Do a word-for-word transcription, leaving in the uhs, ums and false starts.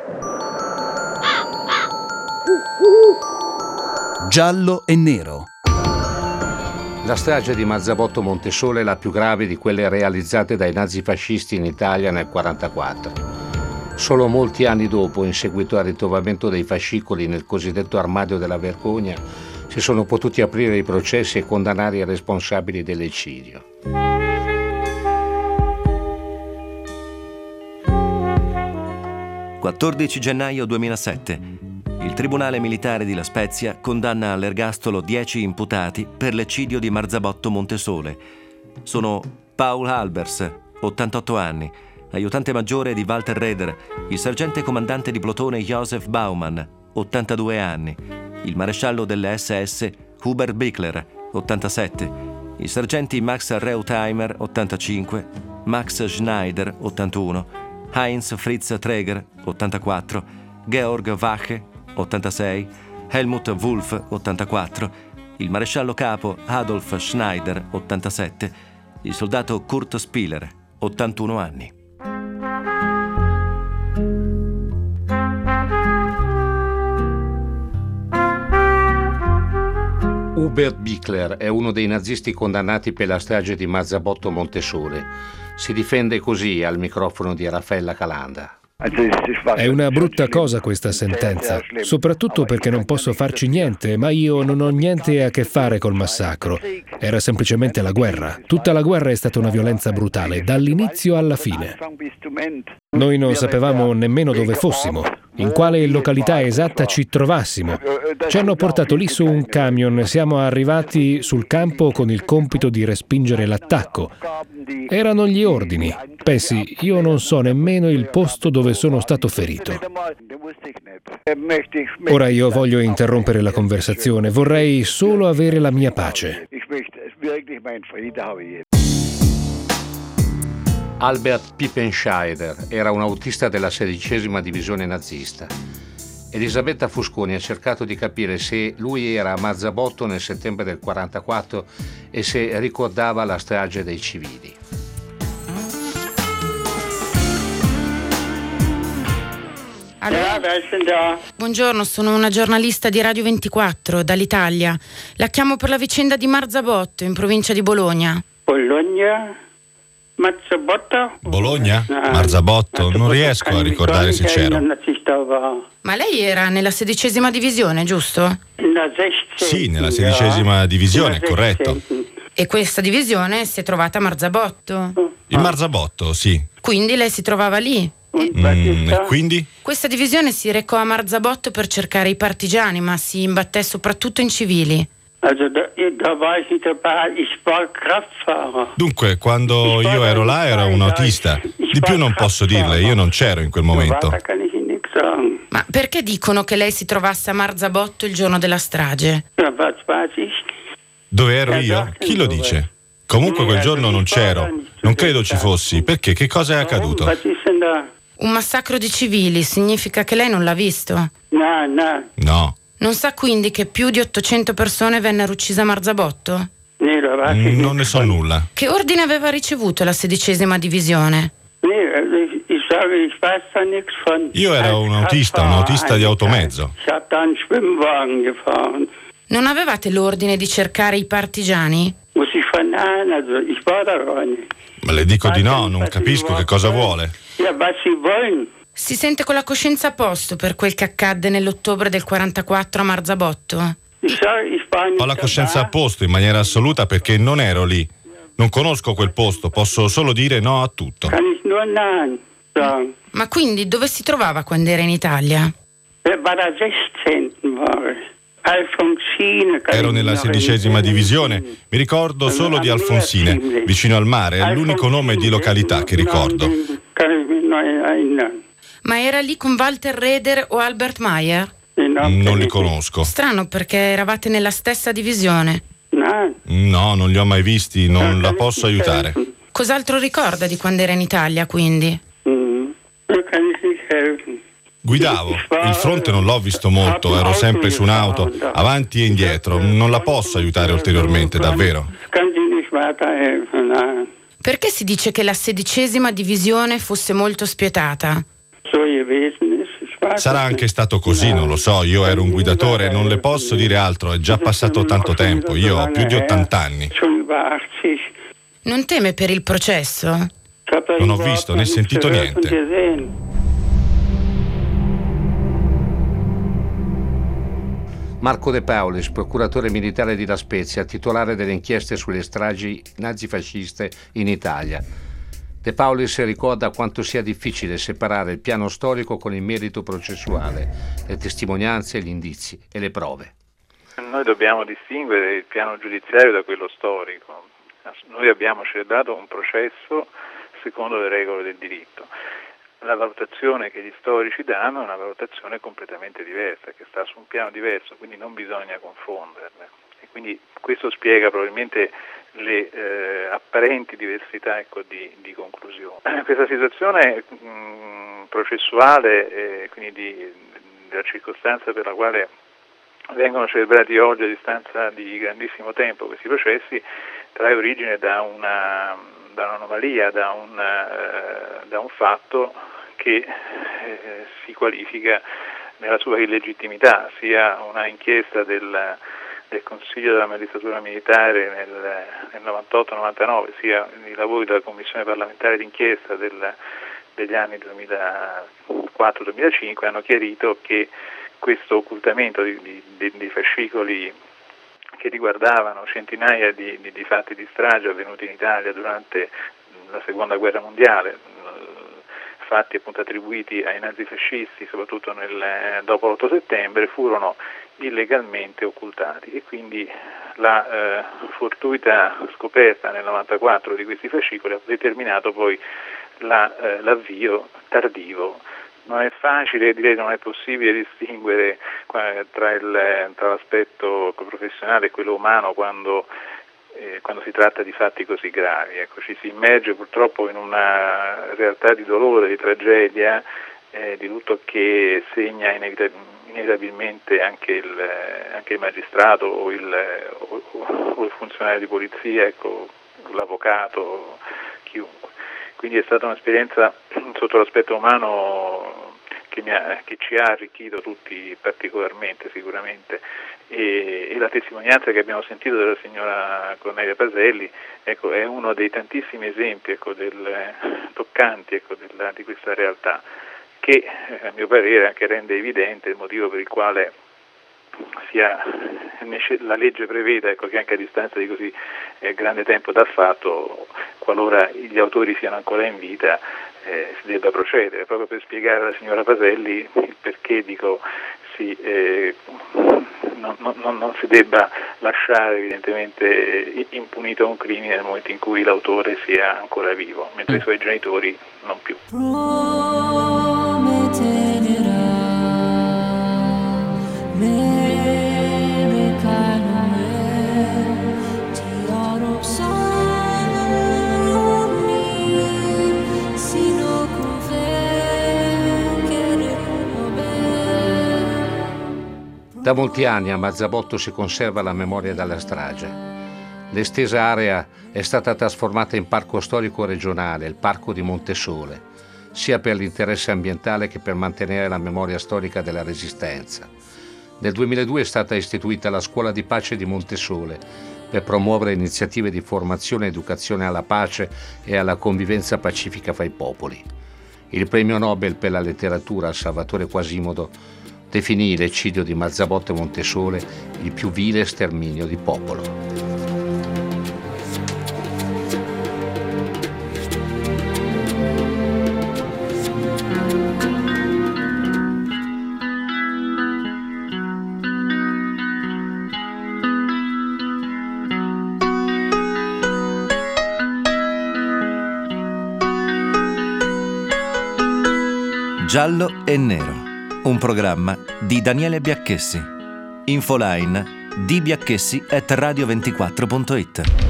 Giallo e nero. La strage di Marzabotto Montesole è la più grave di quelle realizzate dai nazifascisti in Italia nel millenovecentoquarantaquattro. Solo molti anni dopo, in seguito al ritrovamento dei fascicoli nel cosiddetto armadio della vergogna, si sono potuti aprire i processi e condannare i responsabili dell'eccidio. quattordici gennaio duemilasette. Il Tribunale Militare di La Spezia condanna all'ergastolo dieci imputati per l'eccidio di Marzabotto Montesole. Sono Paul Albers, ottantotto anni, aiutante maggiore di Walter Reder, il sergente comandante di plotone Josef Baumann, ottantadue anni, il maresciallo delle S S Hubert Bickler, ottantasette, i sergenti Max Reutheimer, ottantacinque, Max Schneider, ottantuno, Heinz Fritz Träger, ottantaquattro, Georg Wache, ottantasei, Helmut Wulff, ottantaquattro, il maresciallo capo Adolf Schneider, ottantasette, il soldato Kurt Spieler, ottantuno anni. Hubert Bickler è uno dei nazisti condannati per la strage di Marzabotto Montesole. Si difende così al microfono di Raffaella Calanda. È una brutta cosa questa sentenza, soprattutto perché non posso farci niente, ma io non ho niente a che fare col massacro. Era semplicemente la guerra. Tutta la guerra è stata una violenza brutale, dall'inizio alla fine. Noi non sapevamo nemmeno dove fossimo, in quale località esatta ci trovassimo. Ci hanno portato lì su un camion, siamo arrivati sul campo con il compito di respingere l'attacco. Erano gli ordini. Pensi, io non so nemmeno il posto dove sono stato ferito. Ora io voglio interrompere la conversazione, vorrei solo avere la mia pace. Albert Pippenscheider era un autista della sedicesima divisione nazista. Elisabetta Fusconi ha cercato di capire se lui era a Marzabotto nel settembre del quarantaquattro e se ricordava la strage dei civili. Allora? Buongiorno, sono una giornalista di Radio ventiquattro dall'Italia. La chiamo per la vicenda di Marzabotto in provincia di Bologna. Bologna? Marzabotto? Bologna? Marzabotto? Non riesco a ricordare se c'ero. Ma lei era nella sedicesima divisione, giusto? Sì, nella sedicesima divisione, corretto. E questa divisione si è trovata a Marzabotto? Il Marzabotto, sì. Quindi lei si trovava lì? Mm, e quindi? Questa divisione si recò a Marzabotto per cercare i partigiani, ma si imbatté soprattutto in civili. Dunque, quando io ero là era un autista. Di più non posso dirle, io non c'ero in quel momento. Ma perché dicono che lei si trovasse a Marzabotto il giorno della strage? Dove ero io? Chi lo dice? Comunque quel giorno non c'ero. Non credo ci fossi. Perché? Che cosa è accaduto? Un massacro di civili significa che lei non l'ha visto? No, no. No. Non sa quindi che più di ottocento persone vennero uccise a Marzabotto? Non ne so nulla. Che ordine aveva ricevuto la sedicesima divisione? Io ero un autista, un autista di automezzo. Non avevate l'ordine di cercare i partigiani? Ma le dico di no, non capisco che cosa vuole. Si sente con la coscienza a posto per quel che accadde nell'ottobre del quarantaquattro a Marzabotto? Ho la coscienza a posto in maniera assoluta perché non ero lì. Non conosco quel posto, posso solo dire no a tutto. Ma quindi dove si trovava quando era in Italia? Ero nella sedicesima divisione, mi ricordo solo di Alfonsine, vicino al mare, è l'unico nome di località che ricordo. Ma era lì con Walter Reder o Albert Mayer? Non li conosco. Strano, perché eravate nella stessa divisione. No, non li ho mai visti, non la posso aiutare. Cos'altro ricorda di quando era in Italia, quindi? Guidavo, il fronte non l'ho visto molto, ero sempre su un'auto, avanti e indietro, non la posso aiutare ulteriormente, davvero. Perché si dice che la sedicesima divisione fosse molto spietata? Sarà anche stato così, non lo so, io ero un guidatore, non le posso dire altro, è già passato tanto tempo, io ho più di ottanta anni. Non teme per il processo? Non ho visto né sentito niente. Marco De Paulis, procuratore militare di La Spezia, titolare delle inchieste sulle stragi nazifasciste in Italia. De Paulis ricorda quanto sia difficile separare il piano storico con il merito processuale, le testimonianze, gli indizi e le prove. Noi dobbiamo distinguere il piano giudiziario da quello storico. Noi abbiamo celebrato un processo secondo le regole del diritto. La valutazione che gli storici danno è una valutazione completamente diversa, che sta su un piano diverso, quindi non bisogna confonderle. E quindi questo spiega probabilmente le eh, apparenti diversità, ecco, di, di conclusione. Questa situazione mh, processuale, eh, quindi di, della circostanza per la quale vengono celebrati oggi a distanza di grandissimo tempo questi processi, trae origine da una, da un'anomalia, da un, eh, da un fatto che eh, si qualifica nella sua illegittimità, sia una inchiesta del, del Consiglio della Magistratura Militare nel, nel novantotto novantanove, sia i lavori della Commissione parlamentare d'inchiesta del, degli anni duemilaquattro duemilacinque hanno chiarito che questo occultamento di, di, di fascicoli che riguardavano centinaia di, di, di fatti di strage avvenuti in Italia durante la Seconda Guerra Mondiale, fatti appunto attribuiti ai nazifascisti soprattutto nel, dopo l'otto settembre, furono illegalmente occultati e quindi la eh, fortuita scoperta nel novantaquattro di questi fascicoli ha determinato poi la, eh, l'avvio tardivo. Non è facile, direi non è possibile distinguere tra, il, tra l'aspetto professionale e quello umano quando Eh, quando si tratta di fatti così gravi. Ecco, ci si immerge purtroppo in una realtà di dolore, di tragedia, eh, di lutto che segna inevita- inevitabilmente anche il, anche il magistrato o il, o, o il funzionario di polizia, ecco, l'avvocato, chiunque. Quindi è stata un'esperienza sotto l'aspetto umano che, mi ha, che ci ha arricchito tutti particolarmente sicuramente. E, e la testimonianza che abbiamo sentito della signora Cornelia Paselli, ecco, è uno dei tantissimi esempi, ecco, del, toccanti, ecco, della, di questa realtà che eh, a mio parere anche rende evidente il motivo per il quale sia, la legge prevede, ecco, che anche a distanza di così eh, grande tempo dal fatto, qualora gli autori siano ancora in vita, eh, si debba procedere, proprio per spiegare alla signora Paselli il perché dico si eh, Non, non, non si debba lasciare evidentemente impunito un crimine nel momento in cui l'autore sia ancora vivo, mentre mm. i suoi genitori non più. Da molti anni a Marzabotto si conserva la memoria della strage. L'estesa area è stata trasformata in parco storico regionale, il Parco di Montesole, sia per l'interesse ambientale che per mantenere la memoria storica della Resistenza. Nel duemiladue è stata istituita la Scuola di Pace di Montesole per promuovere iniziative di formazione e educazione alla pace e alla convivenza pacifica fra i popoli. Il premio Nobel per la letteratura Salvatore Quasimodo definì l'eccidio di Marzabotto e Montesole il più vile sterminio di popolo. Giallo e Nero, un programma di Daniele Biacchessi. Infoline d biacchessi at radio ventiquattro punto it.